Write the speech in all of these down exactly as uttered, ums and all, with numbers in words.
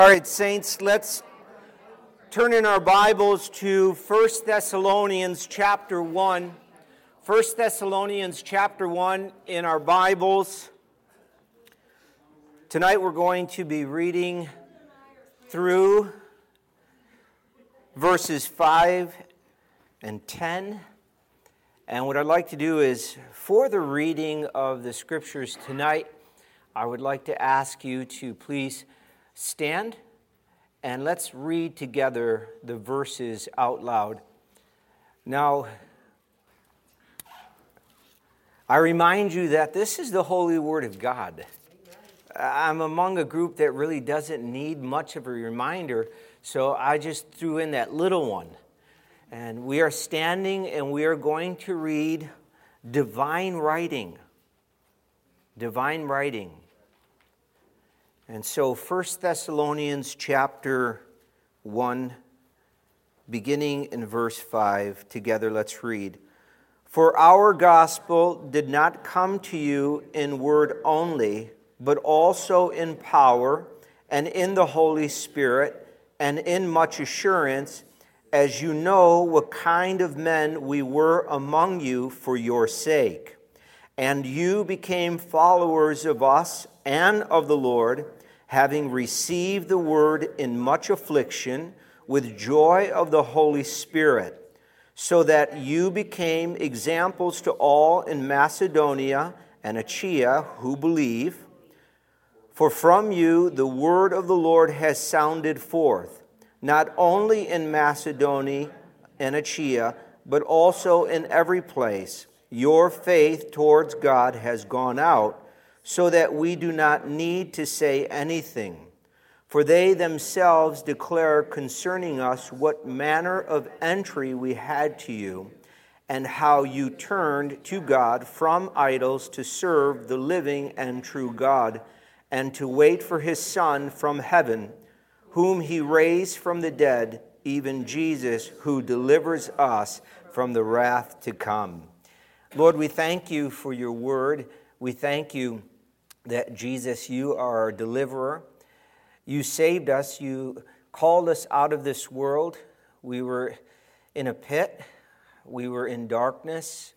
All right, saints, let's turn in our Bibles to First Thessalonians chapter one. First Thessalonians chapter one in our Bibles. Tonight we're going to be reading through verses five and ten. And what I'd like to do is, for the reading of the Scriptures tonight, I would like to ask you to please stand and let's read together the verses out loud. Now, I remind you that this is the Holy Word of God. I'm among a group that really doesn't need much of a reminder, so I just threw in that little one. And we are standing and we are going to read divine writing. Divine writing. And so First Thessalonians chapter one, beginning in verse five, together let's read. For our gospel did not come to you in word only, but also in power and in the Holy Spirit and in much assurance, as you know what kind of men we were among you for your sake. And you became followers of us and of the Lord, having received the word in much affliction with joy of the Holy Spirit, so that you became examples to all in Macedonia and Achaia who believe. For from you the word of the Lord has sounded forth, not only in Macedonia and Achaia, but also in every place. Your faith towards God has gone out, so that we do not need to say anything. For they themselves declare concerning us what manner of entry we had to you, and how you turned to God from idols to serve the living and true God, and to wait for his Son from heaven, whom he raised from the dead, even Jesus, who delivers us from the wrath to come. Lord, we thank you for your word. We thank you that, Jesus, you are our deliverer. You saved us. You called us out of this world. We were in a pit. We were in darkness.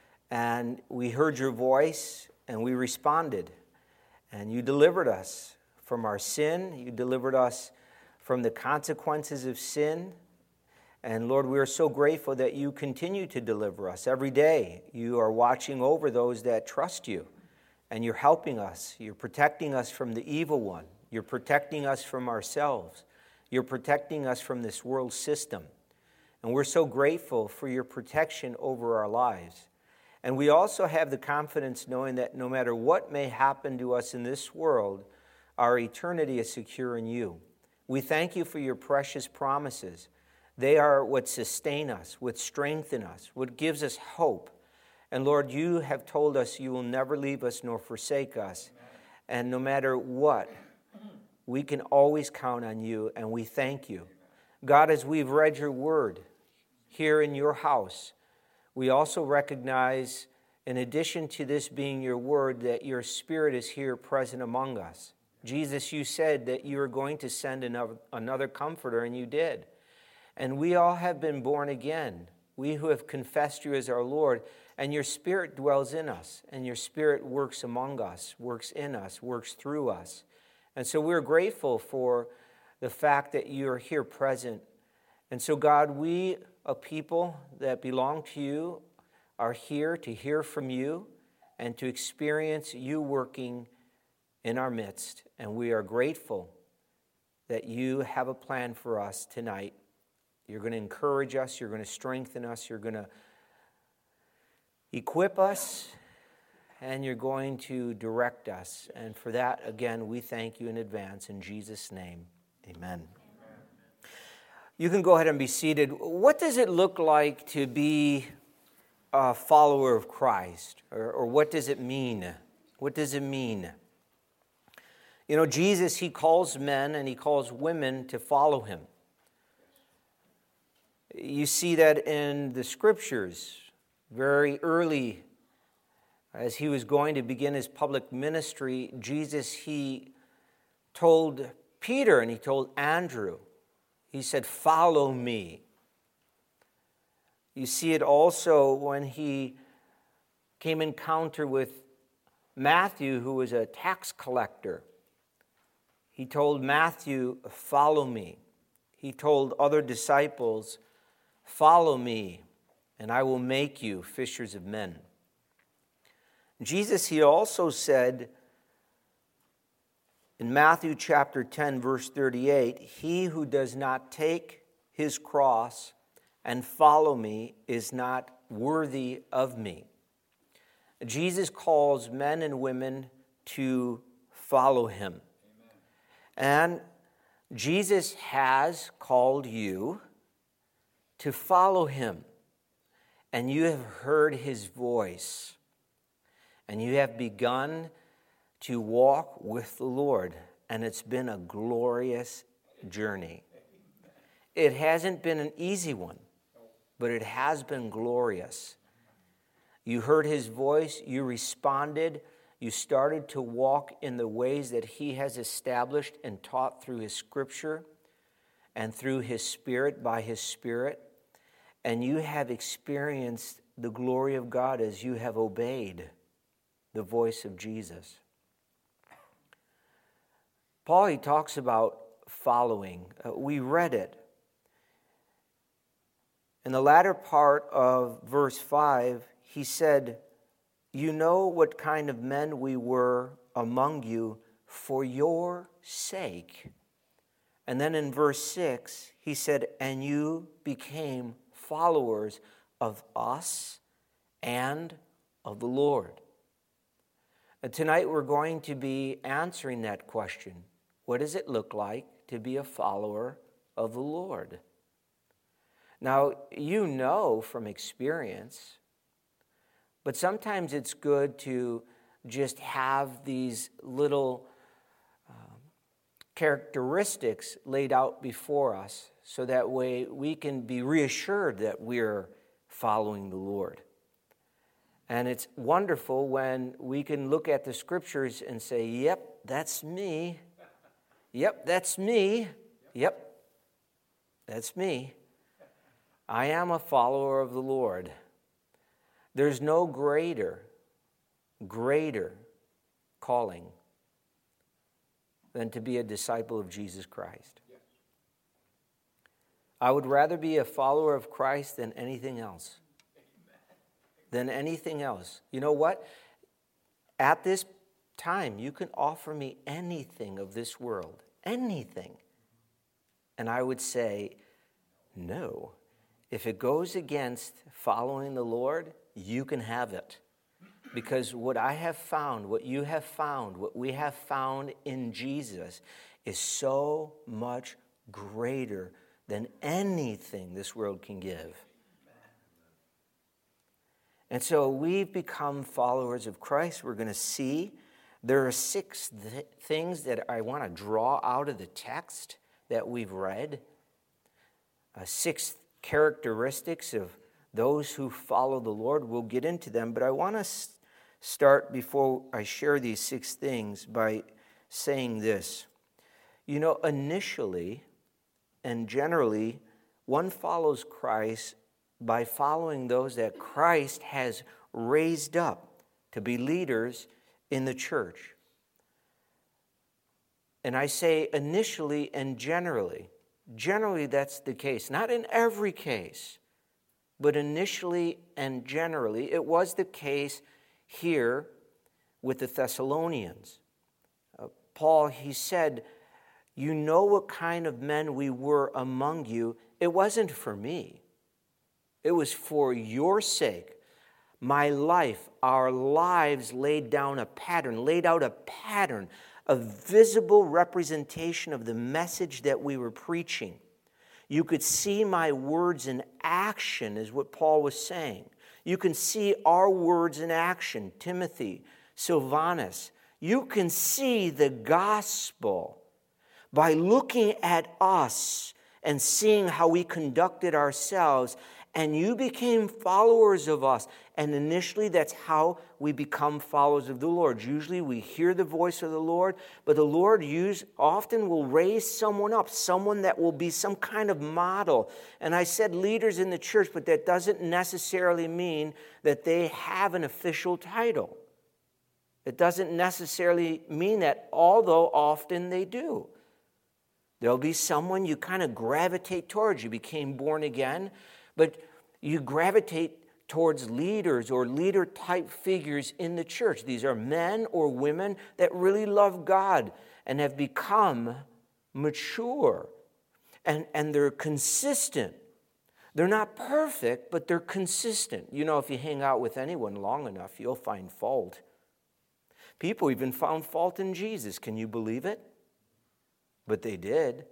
And we heard your voice, and we responded. And you delivered us from our sin. You delivered us from the consequences of sin. And Lord, we are so grateful that you continue to deliver us every day. You are watching over those that trust you. And you're helping us. You're protecting us from the evil one. You're protecting us from ourselves. You're protecting us from this world system. And we're so grateful for your protection over our lives. And we also have the confidence knowing that no matter what may happen to us in this world, our eternity is secure in you. We thank you for your precious promises. They are what sustain us, what strengthen us, what gives us hope. And Lord, you have told us you will never leave us nor forsake us. And no matter what, we can always count on you, and we thank you. God, as we've read your word here in your house, we also recognize, in addition to this being your word, that your Spirit is here present among us. Jesus, you said that you were going to send another, another comforter, and you did. And we all have been born again, we who have confessed you as our Lord. And your Spirit dwells in us, and your Spirit works among us, works in us, works through us. And so we're grateful for the fact that you are here present. And so, God, we, a people that belong to you, are here to hear from you and to experience you working in our midst. And we are grateful that you have a plan for us tonight. You're going to encourage us, you're going to strengthen us, you're going to equip us, and you're going to direct us. And for that, again, we thank you in advance. In Jesus' name, amen. Amen. You can go ahead and be seated. What does it look like to be a follower of Christ? Or, or what does it mean? What does it mean? You know, Jesus, he calls men and he calls women to follow him. You see that in the Scriptures. Very early, as he was going to begin his public ministry, Jesus, he told Peter and he told Andrew. He said, "Follow me." You see it also when he came in encounter with Matthew, who was a tax collector. He told Matthew, "Follow me." He told other disciples, "Follow me, and I will make you fishers of men." Jesus, he also said in Matthew chapter ten, verse thirty-eight, "He who does not take his cross and follow me is not worthy of me." Jesus calls men and women to follow him. And Jesus has called you to follow him. And you have heard his voice. And you have begun to walk with the Lord. And it's been a glorious journey. It hasn't been an easy one, but it has been glorious. You heard his voice, you responded, you started to walk in the ways that he has established and taught through his scripture and through his spirit, by his spirit, and you have experienced the glory of God as you have obeyed the voice of Jesus. Paul, he talks about following. Uh, we read it. In the latter part of verse five, he said, "You know what kind of men we were among you for your sake." And then in verse six, he said, "And you became followers of us and of the Lord." And tonight we're going to be answering that question. What does it look like to be a follower of the Lord? Now, you know from experience, but sometimes it's good to just have these little um, characteristics laid out before us so that way we can be reassured that we're following the Lord. And it's wonderful when we can look at the scriptures and say, "Yep, that's me. Yep, that's me. Yep, that's me. I am a follower of the Lord." There's no greater, greater calling than to be a disciple of Jesus Christ. Yes. I would rather be a follower of Christ than anything else. Amen. Than anything else. You know what? At this time, you can offer me anything of this world. Anything. And I would say, no. If it goes against following the Lord, you can have it. Because what I have found, what you have found, what we have found in Jesus is so much greater than anything this world can give. And so we've become followers of Christ. We're going to see there are six th- things that I want to draw out of the text that we've read. Uh, six characteristics of those who follow the Lord. We'll get into them, but I want to s- start before I share these six things by saying this. You know, initially and generally, one follows Christ by following those that Christ has raised up to be leaders in the church. And I say initially and generally. Generally, that's the case. Not in every case, but initially and generally. It was the case here with the Thessalonians. Uh, Paul, he said, "You know what kind of men we were among you." It wasn't for me. It was for your sake. My life, our lives laid down a pattern, laid out a pattern, a visible representation of the message that we were preaching. You could see my words in action, is what Paul was saying. You can see our words in action, Timothy, Silvanus. You can see the gospel by looking at us and seeing how we conducted ourselves and you became followers of us. And initially, that's how we become followers of the Lord. Usually, we hear the voice of the Lord, but the Lord use, often will raise someone up, someone that will be some kind of model. And I said leaders in the church, but that doesn't necessarily mean that they have an official title. It doesn't necessarily mean that, although often they do. There'll be someone you kind of gravitate towards. You became born again, but you gravitate towards leaders or leader-type figures in the church. These are men or women that really love God and have become mature. And, and they're consistent. They're not perfect, but they're consistent. You know, if you hang out with anyone long enough, you'll find fault. People even found fault in Jesus. Can you believe it? But they did.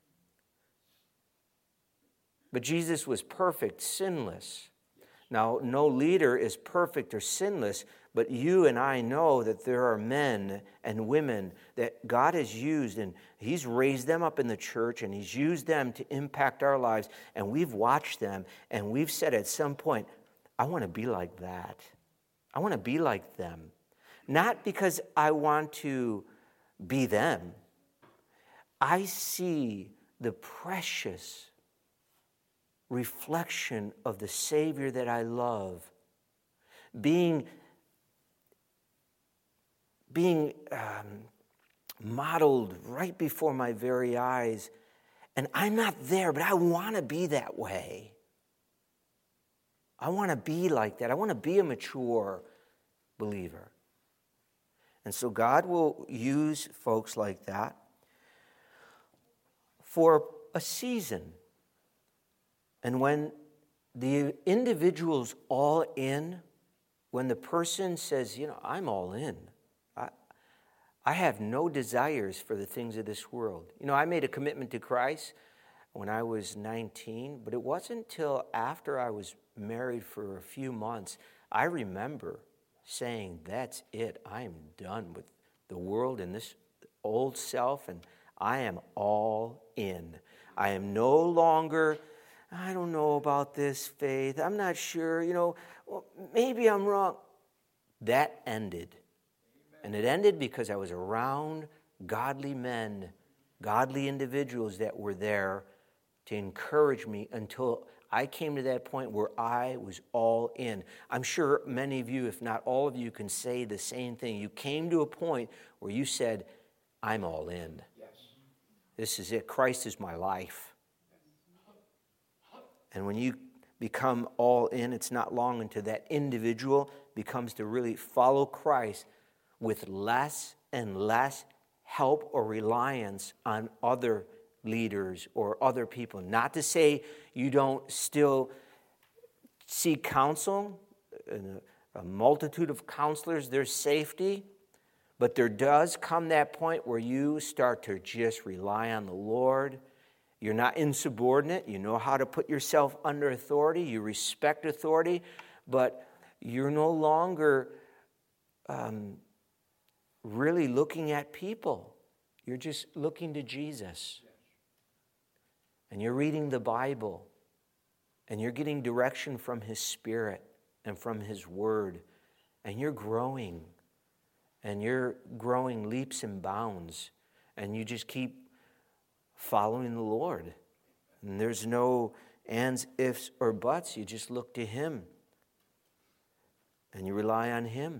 But Jesus was perfect, sinless. Now, no leader is perfect or sinless, but you and I know that there are men and women that God has used, and He's raised them up in the church, and He's used them to impact our lives, and we've watched them, and we've said at some point, I want to be like that. I want to be like them. Not because I want to be them. I see the precious reflection of the Savior that I love being, being um, modeled right before my very eyes. And I'm not there, but I want to be that way. I want to be like that. I want to be a mature believer. And so God will use folks like that for a season. And when the individual's all in, when the person says, you know, I'm all in. I, I have no desires for the things of this world. You know, I made a commitment to Christ when I was nineteen, but it wasn't until after I was married for a few months, I remember saying, that's it. I am done with the world and this old self, and I am all in. I am no longer, I don't know about this faith. I'm not sure, you know, well, maybe I'm wrong. That ended. And it ended because I was around godly men, godly individuals that were there to encourage me until I came to that point where I was all in. I'm sure many of you, if not all of you, can say the same thing. You came to a point where you said, I'm all in. Yes. This is it. Christ is my life. And when you become all in, it's not long until that individual becomes to really follow Christ with less and less help or reliance on other leaders or other people. Not to say you don't still seek counsel, a multitude of counselors, there's safety, but there does come that point where you start to just rely on the Lord. You're not insubordinate. You know how to put yourself under authority. You respect authority, but you're no longer um, really looking at people. You're just looking to Jesus. And you're reading the Bible, and you're getting direction from His Spirit and from His Word, and you're growing, and you're growing leaps and bounds, and you just keep following the Lord. And there's no ands, ifs, or buts. You just look to Him, and you rely on Him.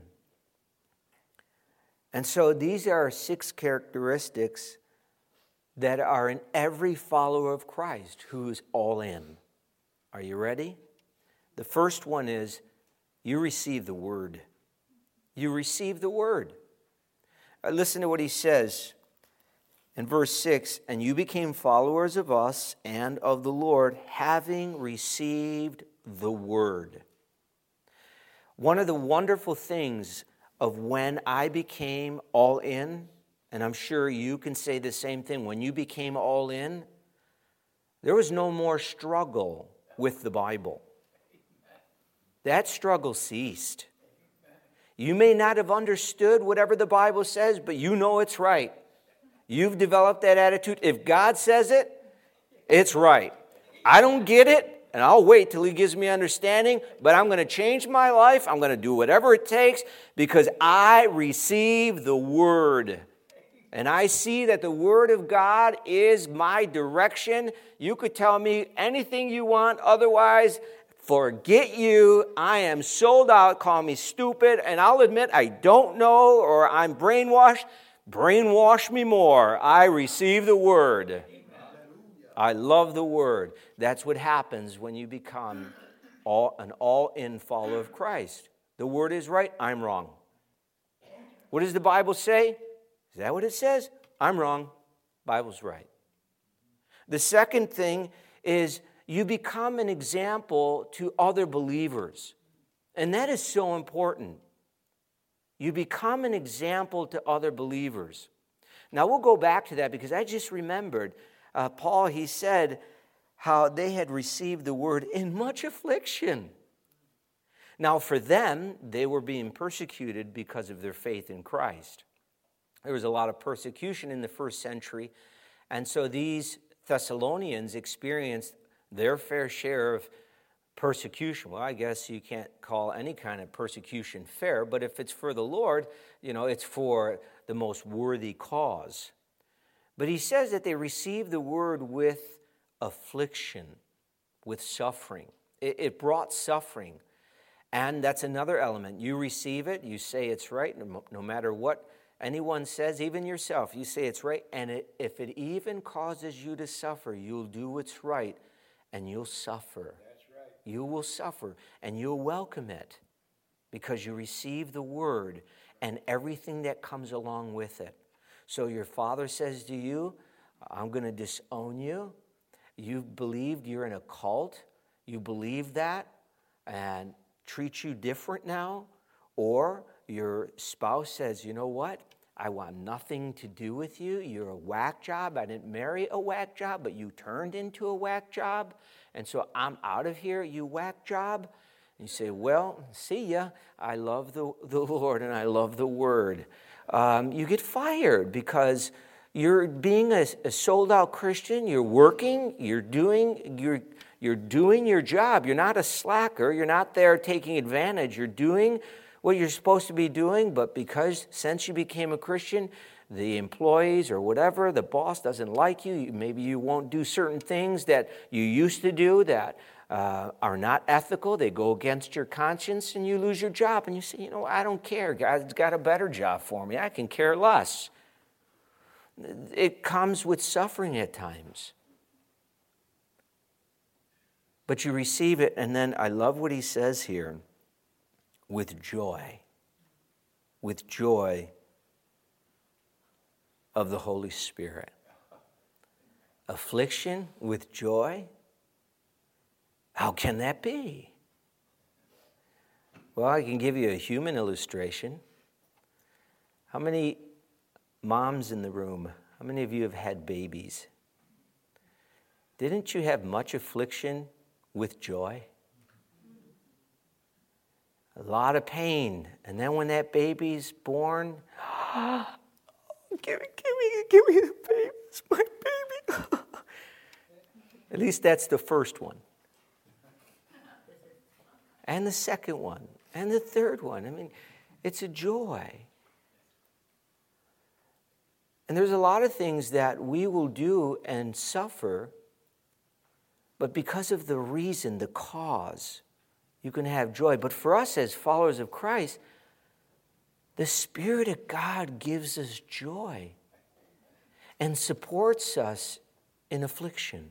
And so these are six characteristics that are in every follower of Christ who is all in. Are you ready? The first one is you receive the Word. You receive the Word. Uh, listen to what he says in verse six. And you became followers of us and of the Lord, having received the Word. One of the wonderful things of when I became all in, and I'm sure you can say the same thing. When you became all in, there was no more struggle with the Bible. That struggle ceased. You may not have understood whatever the Bible says, but you know it's right. You've developed that attitude. If God says it, it's right. I don't get it, and I'll wait till he gives me understanding, but I'm going to change my life. I'm going to do whatever it takes because I receive the Word. And I see that the Word of God is my direction. You could tell me anything you want. Otherwise, forget you. I am sold out. Call me stupid. And I'll admit I don't know or I'm brainwashed. Brainwash me more. I receive the Word. I love the Word. That's what happens when you become all, an all-in follower of Christ. The Word is right. I'm wrong. What does the Bible say? Is that what it says? I'm wrong. Bible's right. The second thing is you become an example to other believers. And that is so important. You become an example to other believers. Now we'll go back to that because I just remembered uh, Paul, he said how they had received the word in much affliction. Now for them, they were being persecuted because of their faith in Christ. There was a lot of persecution in the first century, and so these Thessalonians experienced their fair share of persecution. Well, I guess you can't call any kind of persecution fair, but if it's for the Lord, you know, it's for the most worthy cause. But he says that they received the word with affliction, with suffering. It, it brought suffering, and that's another element. You receive it, you say it's right, no, no matter what anyone says, even yourself, you say it's right, and it, if it even causes you to suffer, you'll do what's right, and you'll suffer. That's right. You will suffer, and you'll welcome it because you receive the word and everything that comes along with it. So your father says to you, I'm going to disown you. You've believed you're in a cult. You believe that and treat you different now. Or your spouse says, you know what? I want nothing to do with you. You're a whack job. I didn't marry a whack job, but you turned into a whack job. And so I'm out of here, you whack job. And you say, well, see ya. I love the, the Lord and I love the Word. Um, you get fired because you're being a, a sold-out Christian. You're working. You're doing, you're, you're doing your job. You're not a slacker. You're not there taking advantage. You're doing what you're supposed to be doing, but because since you became a Christian, the employees or whatever, the boss doesn't like you, maybe you won't do certain things that you used to do that uh, are not ethical, they go against your conscience, and you lose your job, and you say, you know, I don't care, God's got a better job for me, I can care less. It comes with suffering at times. But you receive it, and then I love what he says here, with joy, with joy of the Holy Spirit. Affliction with joy? How can that be? Well, I can give you a human illustration. How many moms in the room, how many of you have had babies? Didn't you have much affliction with joy? A lot of pain. And then when that baby's born, oh, give me, give me, give me the baby. It's my baby. At least that's the first one. And the second one. And the third one. I mean, it's a joy. And there's a lot of things that we will do and suffer, but because of the reason, the cause, you can have joy. But for us as followers of Christ, the Spirit of God gives us joy and supports us in affliction.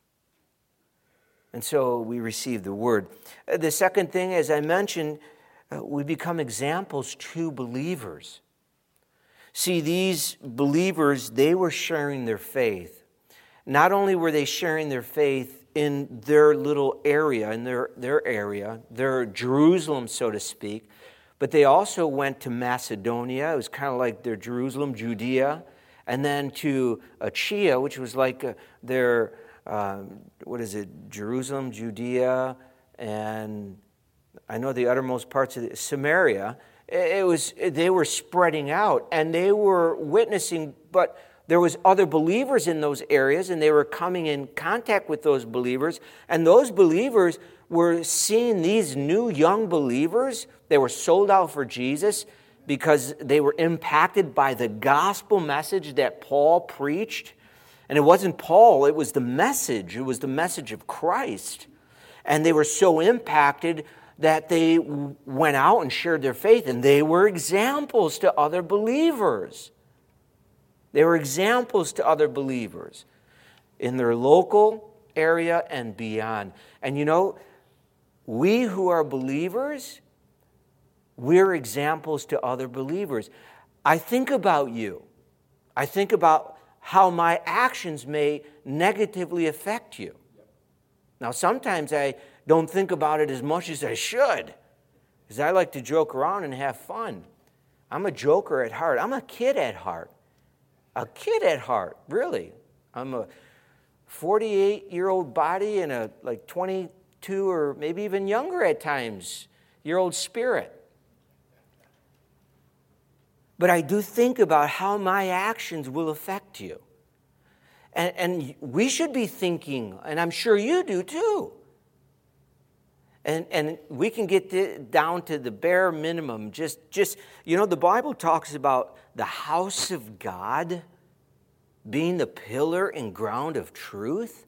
And so we receive the word. The second thing, as I mentioned, uh, we become examples to believers. See, these believers, they were sharing their faith. Not only were they sharing their faith in their little area, in their, their area, their Jerusalem, so to speak, but they also went to Macedonia. It was kind of like their Jerusalem, Judea, and then to Achaia, which was like uh, their, uh, what is it, Jerusalem, Judea, and I know the uttermost parts of the, Samaria. It was, they were spreading out, and they were witnessing, but there was other believers in those areas, and they were coming in contact with those believers, and those believers were seeing these new young believers. They were sold out for Jesus because they were impacted by the gospel message that Paul preached. And it wasn't Paul, it was the message. It was the message of Christ. And they were so impacted that they went out and shared their faith, and they were examples to other believers. They were examples to other believers in their local area and beyond. And you know, we who are believers, we're examples to other believers. I think about you. I think about how my actions may negatively affect you. Now, sometimes I don't think about it as much as I should, because I like to joke around and have fun. I'm a joker at heart. I'm a kid at heart. A kid at heart, really. I'm a forty-eight-year-old body and a like twenty-two or maybe even younger at times year old spirit. But I do think about how my actions will affect you. And, and we should be thinking, and I'm sure you do too. And, and we can get to, down to the bare minimum. Just, just, you know, the Bible talks about the house of God being the pillar and ground of truth.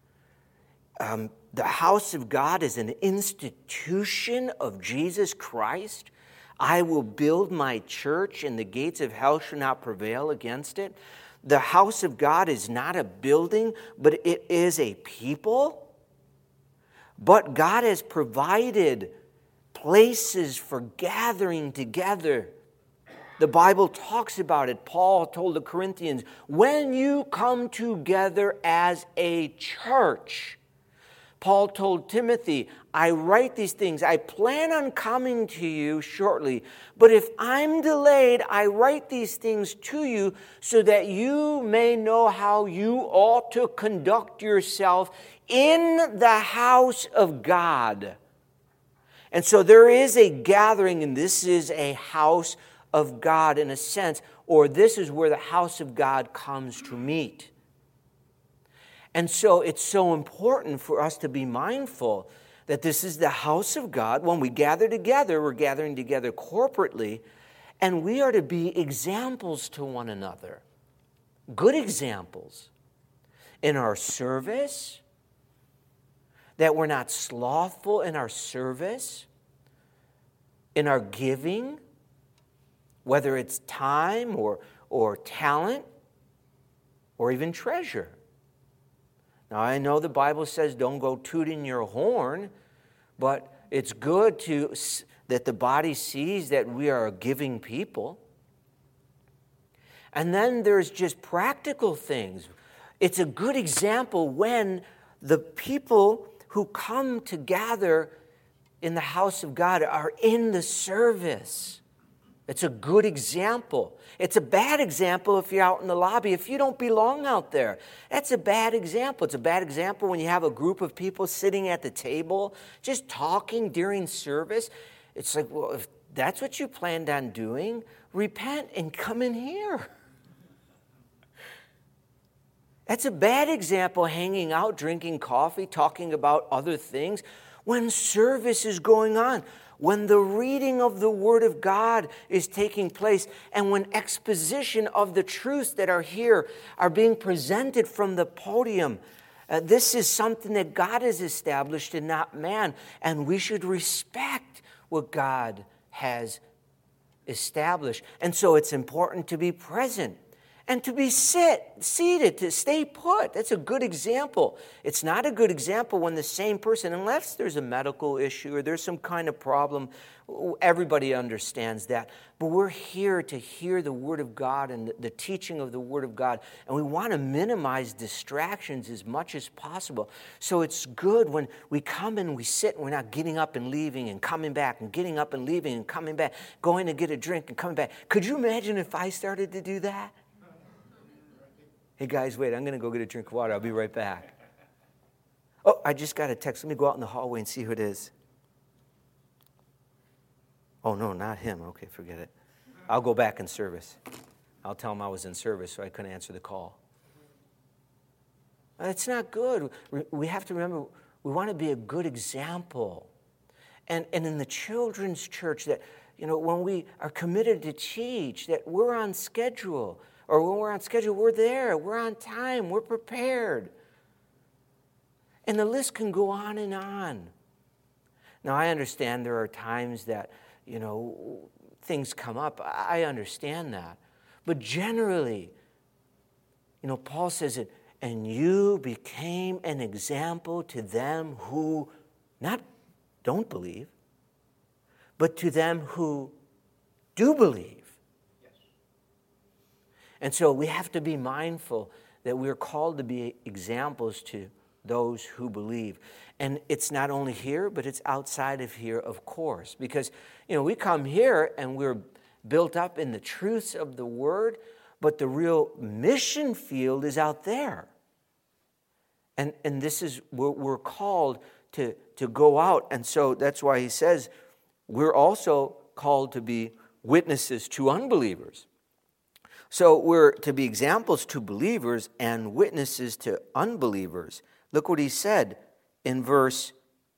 Um, the house of God is an institution of Jesus Christ. I will build my church, and the gates of hell shall not prevail against it. The house of God is not a building, but it is a people. But God has provided places for gathering together. The Bible talks about it. Paul told the Corinthians, when you come together as a church. Paul told Timothy, I write these things. I plan on coming to you shortly. But if I'm delayed, I write these things to you so that you may know how you ought to conduct yourself in the house of God. And so there is a gathering, and this is a house of God in a sense, or this is where the house of God comes to meet. And so it's so important for us to be mindful that this is the house of God. When we gather together, we're gathering together corporately, and we are to be examples to one another. Good examples in our service, that we're not slothful in our service, in our giving, whether it's time or, or talent or even treasure. Now, I know the Bible says don't go tooting your horn, but it's good to that the body sees that we are a giving people. And then there's just practical things. It's a good example when the people who come to gather in the house of God are in the service. It's a good example. It's a bad example if you're out in the lobby, if you don't belong out there. That's a bad example. It's a bad example when you have a group of people sitting at the table, just talking during service. It's like, well, if that's what you planned on doing, repent and come in here. That's a bad example, hanging out, drinking coffee, talking about other things when service is going on, when the reading of the Word of God is taking place, and when exposition of the truths that are here are being presented from the podium. Uh, this is something that God has established and not man, and we should respect what God has established. And so it's important to be present. And to be sit, seated, to stay put. That's a good example. It's not a good example when the same person, unless there's a medical issue or there's some kind of problem, everybody understands that. But we're here to hear the Word of God and the teaching of the Word of God. And we want to minimize distractions as much as possible. So it's good when we come and we sit and we're not getting up and leaving and coming back and getting up and leaving and coming back, going to get a drink and coming back. Could you imagine if I started to do that? Hey, guys, wait, I'm going to go get a drink of water. I'll be right back. Oh, I just got a text. Let me go out in the hallway and see who it is. Oh, no, not him. Okay, forget it. I'll go back in service. I'll tell them I was in service, so I couldn't answer the call. It's not good. We have to remember, we want to be a good example. And, and in the children's church, that, you know, when we are committed to teach, that we're on schedule. Or when we're on schedule, we're there. We're on time. We're prepared. And the list can go on and on. Now, I understand there are times that, you know, things come up. I understand that. But generally, you know, Paul says it, and you became an example to them who not don't believe, but to them who do believe. Yes. And so we have to be mindful that we're called to be examples to those who believe. And it's not only here, but it's outside of here, of course. Because, you know, we come here and we're built up in the truths of the Word, but the real mission field is out there. And, and this is, we're, we're called to, to go out. And so that's why he says we're also called to be witnesses to unbelievers. So we're to be examples to believers and witnesses to unbelievers. Look what he said in verse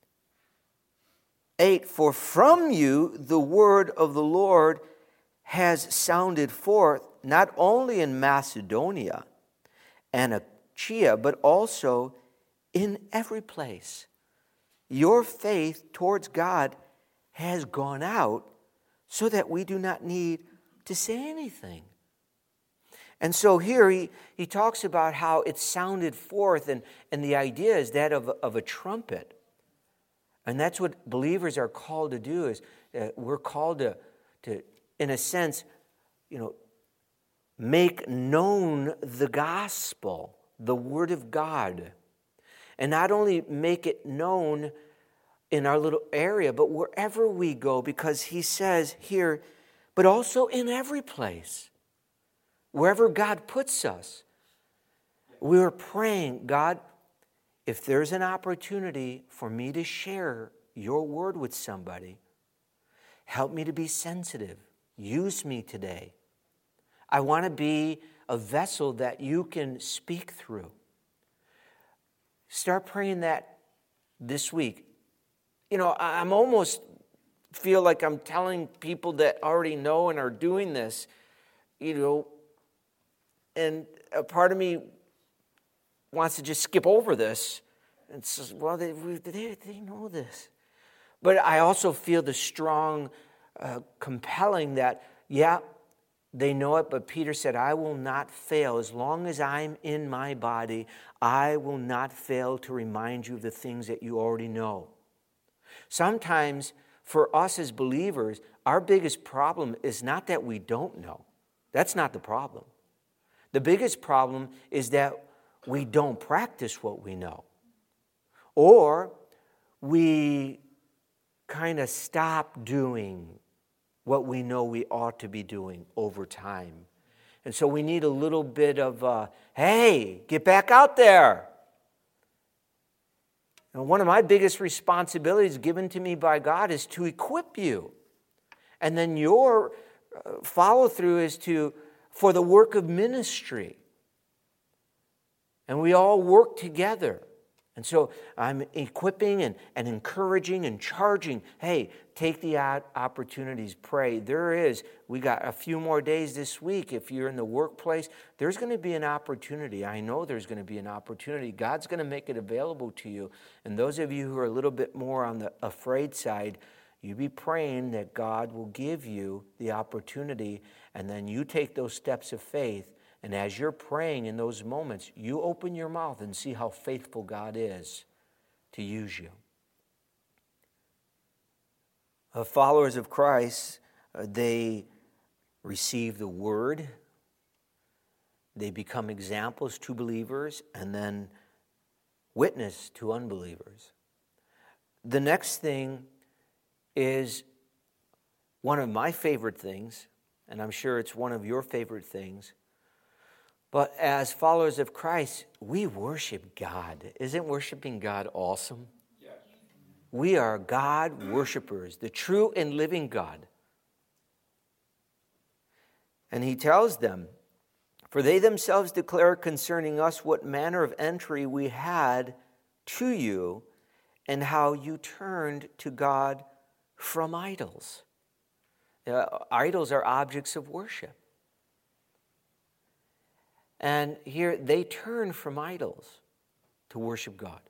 eight. For from you the word of the Lord has sounded forth, not only in Macedonia and Achaia, but also in every place. Your faith towards God has gone out so that we do not need to say anything. And so here he, he talks about how it sounded forth, and, and the idea is that of, of a trumpet. And that's what believers are called to do, is uh, we're called to, to, in a sense, you know, make known the gospel, the Word of God. And not only make it known in our little area, but wherever we go, because he says here, but also in every place. Wherever God puts us. We are praying, God, if there's an opportunity for me to share your word with somebody, help me to be sensitive. Use me today. I want to be a vessel that you can speak through. Start praying that this week. You know, I'm almost feel like I'm telling people that already know and are doing this, you know, and a part of me wants to just skip over this and says, well, they, they, they know this. But I also feel the strong uh, compelling that, yeah, they know it, but Peter said, I will not fail. As long as I'm in my body, I will not fail to remind you of the things that you already know. Sometimes, for us as believers, our biggest problem is not that we don't know. That's not the problem. The biggest problem is that we don't practice what we know. Or we kind of stop doing what we know we ought to be doing over time. And so we need a little bit of, uh, hey, get back out there. And one of my biggest responsibilities given to me by God is to equip you. And then your uh, follow-through is to for the work of ministry. And we all work together. And so I'm equipping and, and encouraging and charging. Hey, take the opportunities, pray. There is, we got a few more days this week. If you're in the workplace, there's going to be an opportunity. I know there's going to be an opportunity. God's going to make it available to you. And those of you who are a little bit more on the afraid side, you be praying that God will give you the opportunity, and then you take those steps of faith. And as you're praying in those moments, you open your mouth and see how faithful God is to use you. Uh, followers of Christ, uh, they receive the word, they become examples to believers, and then witness to unbelievers. The next thing is one of my favorite things, and I'm sure it's one of your favorite things. But as followers of Christ, we worship God. Isn't worshiping God awesome? Yes. We are God worshipers, the true and living God. And he tells them For they themselves declare concerning us what manner of entry we had to you, and how you turned to God from idols. Uh, idols are objects of worship. And here they turn from idols to worship God.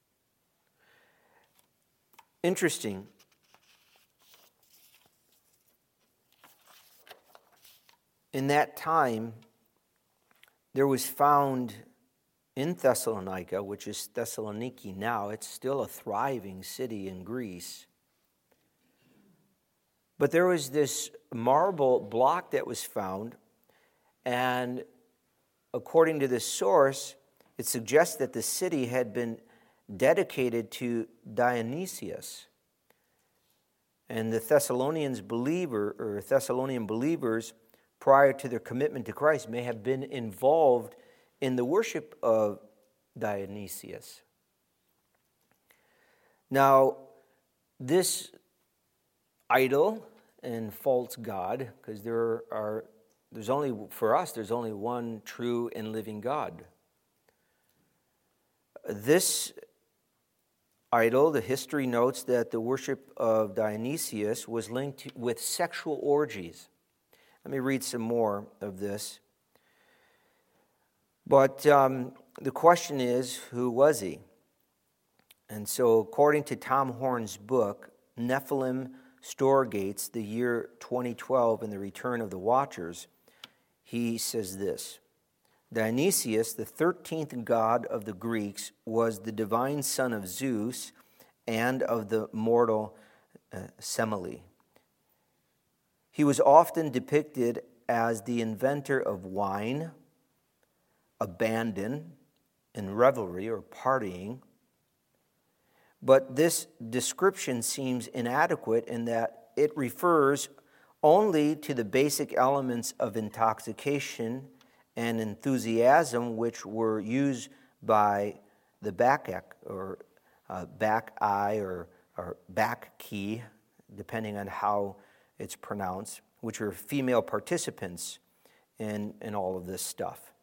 Interesting. In that time, there was found in Thessalonica, which is Thessaloniki now, it's still a thriving city in Greece. But there was this marble block that was found, and according to this source, it suggests that the city had been dedicated to Dionysius. And the Thessalonians believer or Thessalonian believers, prior to their commitment to Christ, may have been involved in the worship of Dionysius. Now, this idol and false god, because there are, there's only, for us, there's only one true and living God. This idol, the history notes that the worship of Dionysius was linked with sexual orgies. Let me read some more of this. But um, the question is, who was he? And so according to Tom Horn's book, Nephilim Storegates, the year twenty twelve and the Return of the Watchers, he says this: Dionysius, the thirteenth god of the Greeks, was the divine son of Zeus and of the mortal uh, Semele. He was often depicted as the inventor of wine, abandon, and revelry or partying. But this description seems inadequate in that it refers only to the basic elements of intoxication and enthusiasm which were used by the Bacchae or uh, Bacchae or, or Bacchae, depending on how it's pronounced, which were female participants in, in all of this stuff.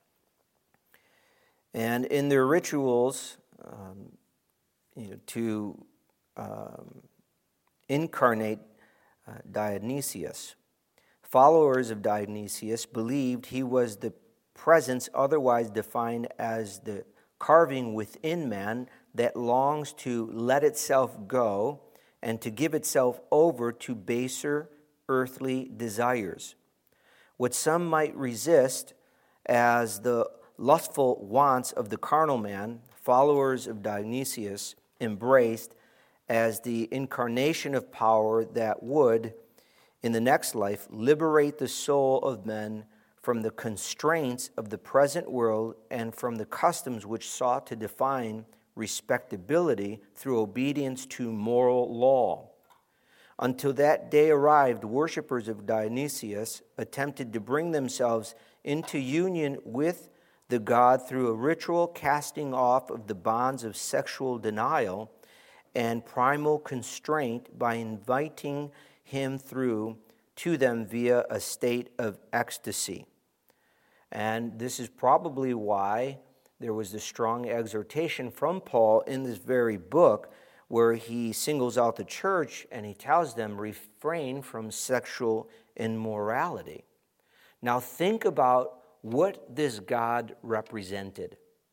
And in their rituals, um, you know, to um, incarnate uh, Dionysius, followers of Dionysius believed he was the presence otherwise defined as the carving within man that longs to let itself go and to give itself over to baser earthly desires. What some might resist as the lustful wants of the carnal man, followers of Dionysius embraced as the incarnation of power that would, in the next life, liberate the soul of men from the constraints of the present world and from the customs which sought to define respectability through obedience to moral law. Until that day arrived, worshippers of Dionysius attempted to bring themselves into union with the god through a ritual casting off of the bonds of sexual denial and primal constraint by inviting him through to them via a state of ecstasy. And this is probably why there was the strong exhortation from Paul in this very book where he singles out the church and he tells them, refrain from sexual immorality. Now think about what this God represented.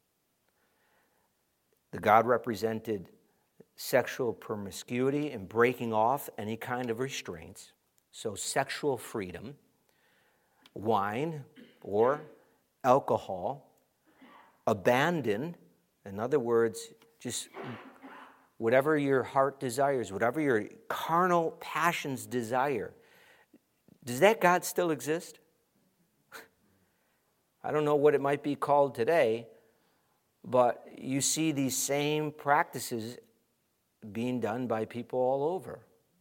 The God represented sexual promiscuity and breaking off any kind of restraints. So sexual freedom, wine or alcohol, abandon, in other words, just whatever your heart desires, whatever your carnal passions desire. Does that God still exist? I don't know what it might be called today, but you see these same practices being done by people all over.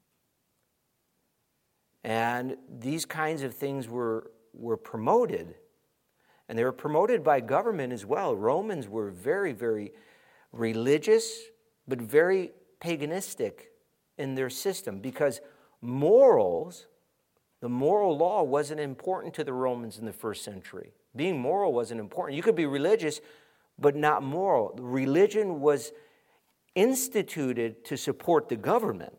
And these kinds of things were, were promoted. And they were promoted by government as well. Romans were very, very religious, but very paganistic in their system because morals, the moral law wasn't important to the Romans in the first century. Being moral wasn't important. You could be religious, but not moral. Religion was instituted to support the government.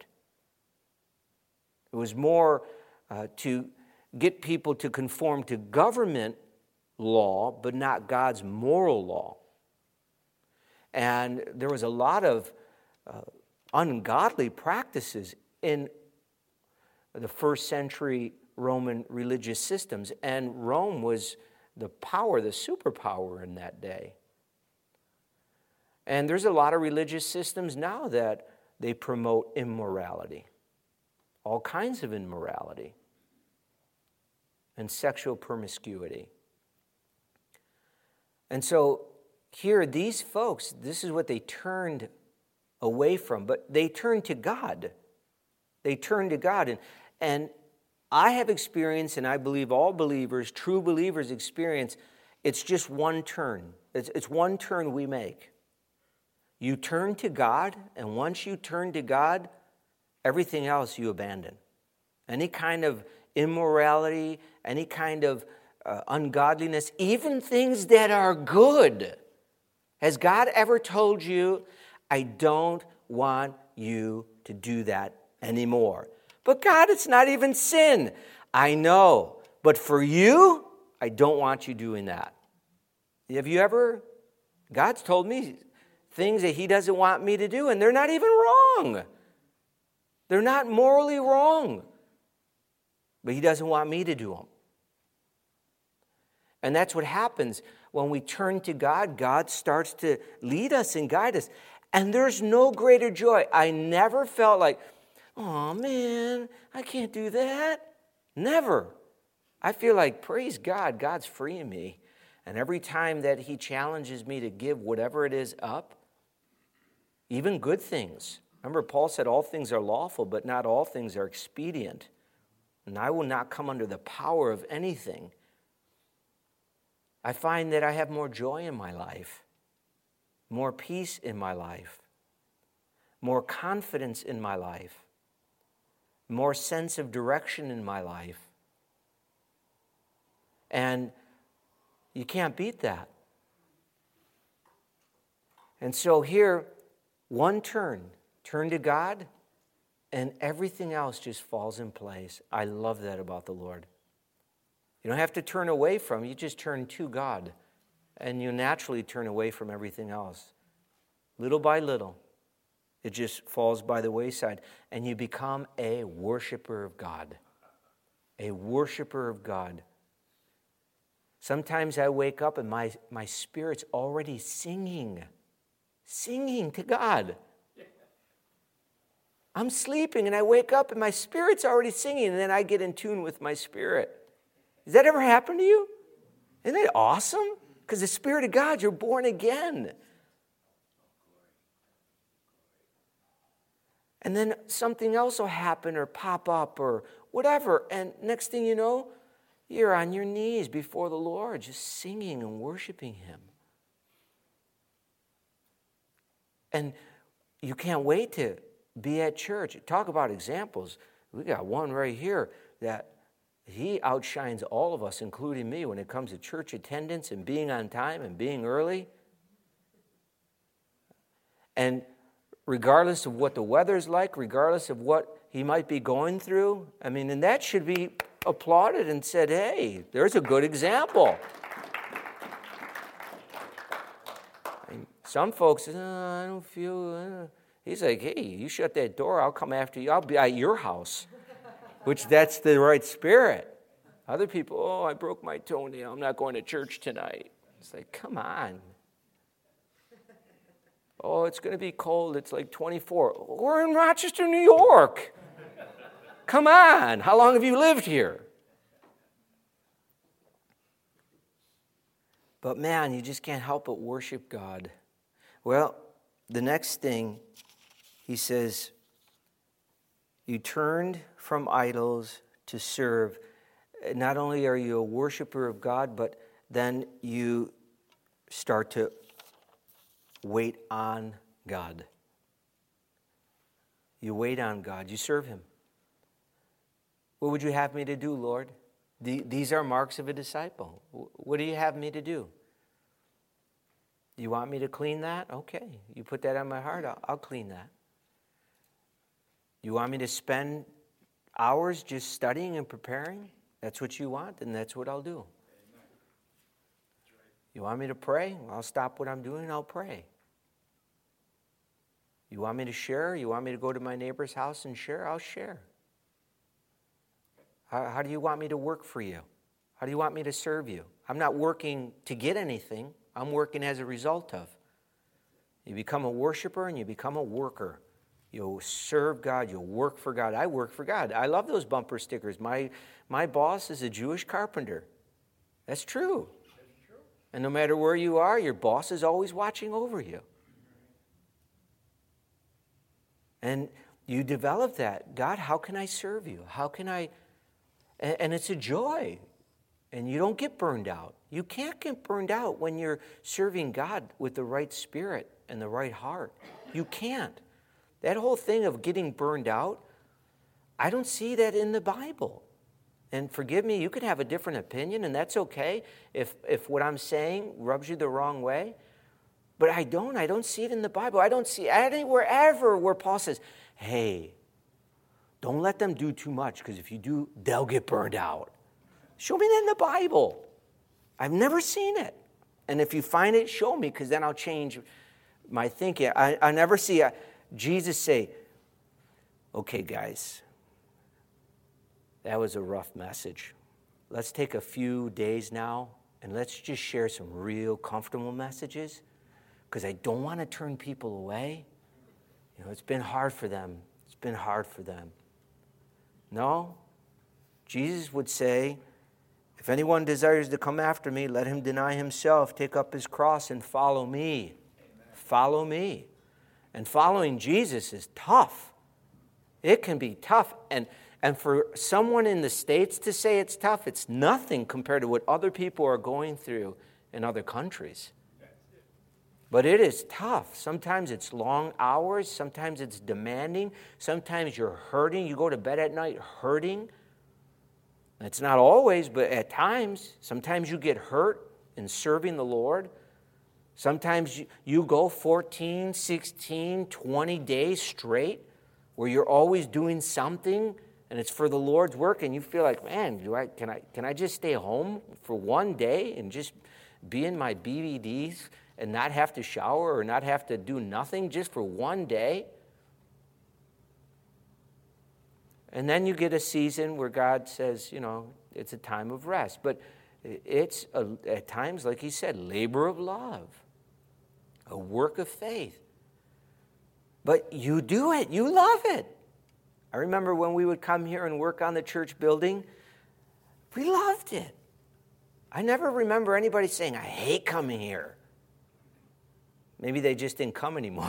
It was more uh, to get people to conform to government law, but not God's moral law. And there was a lot of uh, ungodly practices in the first century Roman religious systems. And Rome was the power, the superpower in that day. And there's a lot of religious systems now that they promote immorality, all kinds of immorality, and sexual promiscuity. And so here, these folks, this is what they turned away from, but they turned to God. They turned to God. And, and I have experienced, and I believe all believers, true believers experience, it's just one turn. It's, it's one turn we make. You turn to God, and once you turn to God, everything else you abandon. Any kind of immorality, any kind of uh, ungodliness, even things that are good. Has God ever told you, I don't want you to do that anymore? But God, it's not even sin. I know. But for you, I don't want you doing that. Have you ever, God's told me things that he doesn't want me to do, and they're not even wrong. They're not morally wrong. But he doesn't want me to do them. And that's what happens when we turn to God. God starts to lead us and guide us. And there's no greater joy. I never felt like, oh man, I can't do that. Never. I feel like, praise God, God's freeing me. And every time that he challenges me to give whatever it is up, even good things. Remember, Paul said all things are lawful, but not all things are expedient. And I will not come under the power of anything. I find that I have more joy in my life, more peace in my life, more confidence in my life, more sense of direction in my life. And you can't beat that. And so here, one turn, turn to God, and everything else just falls in place. I love that about the Lord. You don't have to turn away from, you just turn to God, and you naturally turn away from everything else. Little by little, it just falls by the wayside, and you become a worshiper of God. A worshiper of God. Sometimes I wake up and my, my spirit's already singing, singing to God. I'm sleeping and I wake up and my spirit's already singing, and then I get in tune with my spirit. Has that ever happened to you? Isn't it awesome? Because the Spirit of God, you're born again. And then something else will happen or pop up or whatever. And next thing you know, you're on your knees before the Lord, just singing and worshiping him. And you can't wait to be at church. Talk about examples. We got one right here that he outshines all of us, including me, when it comes to church attendance and being on time and being early. And regardless of what the weather's like, regardless of what he might be going through, I mean, and that should be applauded and said, hey, there's a good example. And some folks, oh, I don't feel... Uh. He's like, hey, you shut that door, I'll come after you. I'll be at your house. Which that's the right spirit. Other people, oh, I broke my toenail. I'm not going to church tonight. It's like, come on. Oh, it's going to be cold. It's like twenty-four. We're in Rochester, New York. Come on. How long have you lived here? But man, you just can't help but worship God. Well, the next thing, he says, you turned from idols to serve. Not only are you a worshiper of God, but then you start to wait on God. You wait on God. You serve him. What would you have me to do, Lord? The, these are marks of a disciple. What do you have me to do? You want me to clean that? Okay. You put that on my heart, I'll, I'll clean that. You want me to spend hours just studying and preparing? That's what you want, and that's what I'll do. You want me to pray? I'll stop what I'm doing and I'll pray. You want me to share? You want me to go to my neighbor's house and share? I'll share. How, how do you want me to work for you? How do you want me to serve you? I'm not working to get anything. I'm working as a result of. You become a worshiper and you become a worker. You'll serve God. You'll work for God. I work for God. I love those bumper stickers. My, my boss is a Jewish carpenter. That's true. That's true. And no matter where you are, your boss is always watching over you. And you develop that. God, how can I serve you? How can I... And, and it's a joy. And you don't get burned out. You can't get burned out when you're serving God with the right spirit and the right heart. You can't. That whole thing of getting burned out, I don't see that in the Bible. And forgive me, you could have a different opinion, and that's okay if, if what I'm saying rubs you the wrong way. But I don't. I don't see it in the Bible. I don't see anywhere ever where Paul says, hey, don't let them do too much, because if you do, they'll get burned out. Show me that in the Bible. I've never seen it. And if you find it, show me, because then I'll change my thinking. I, I never see a, Jesus say, okay, guys, that was a rough message. Let's take a few days now, and let's just share some real comfortable messages, because I don't want to turn people away. You know, it's been hard for them. It's been hard for them. No. Jesus would say, if anyone desires to come after me, let him deny himself, take up his cross, and follow me. Amen. Follow me. And following Jesus is tough. It can be tough. And, and for someone in the States to say it's tough, it's nothing compared to what other people are going through in other countries. But it is tough. Sometimes it's long hours. Sometimes it's demanding. Sometimes you're hurting. You go to bed at night hurting. It's not always, but at times. Sometimes you get hurt in serving the Lord. Sometimes you, you go fourteen, sixteen, twenty days straight where you're always doing something and it's for the Lord's work, and you feel like, man, do I can I can I just stay home for one day and just be in my B V Ds and not have to shower or not have to do nothing just for one day? And then you get a season where God says, you know, it's a time of rest. But it's, a, at times, like he said, labor of love, a work of faith. But you do it. You love it. I remember when we would come here and work on the church building, we loved it. I never remember anybody saying, I hate coming here. Maybe they just didn't come anymore.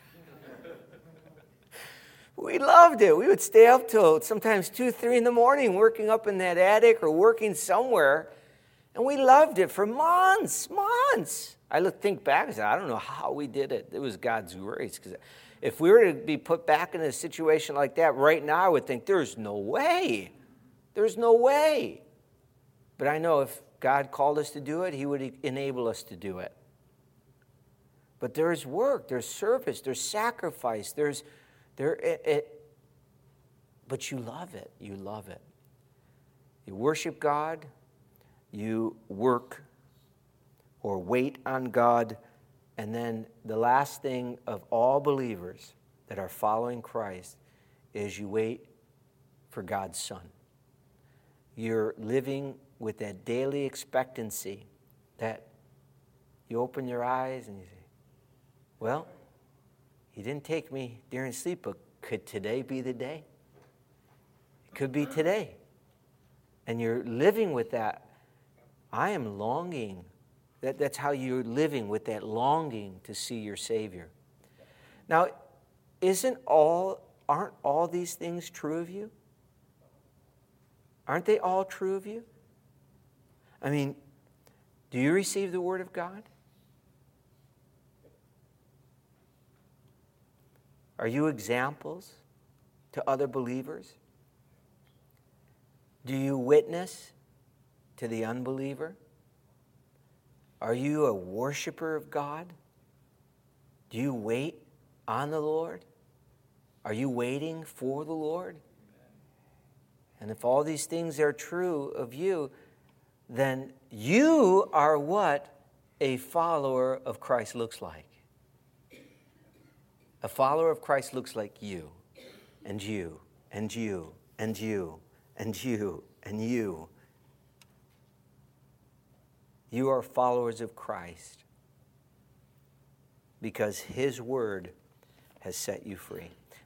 We loved it. We would stay up till sometimes two, three in the morning working up in that attic or working somewhere. And we loved it for months, months. I look, think back and say, I don't know how we did it. It was God's grace. Because if we were to be put back in a situation like that right now, I would think, there's no way. There's no way. But I know if God called us to do it, he would enable us to do it. But there's work, there's service, there's sacrifice, there's There, it, it, but you love it. You love it. You worship God. You work or wait on God. And then the last thing of all believers that are following Christ is you wait for God's Son. You're living with that daily expectancy that you open your eyes and you say, well, he didn't take me during sleep, but could today be the day? It could be today. And you're living with that. I am longing. That, that's how you're living, with that longing to see your Savior. Now, isn't all, aren't all these things true of you? Aren't they all true of you? I mean, do you receive the Word of God? Are you examples to other believers? Do you witness to the unbeliever? Are you a worshiper of God? Do you wait on the Lord? Are you waiting for the Lord? And if all these things are true of you, then you are what a follower of Christ looks like. A follower of Christ looks like you, and you, and you, and you, and you, and you. You are followers of Christ because His word has set you free.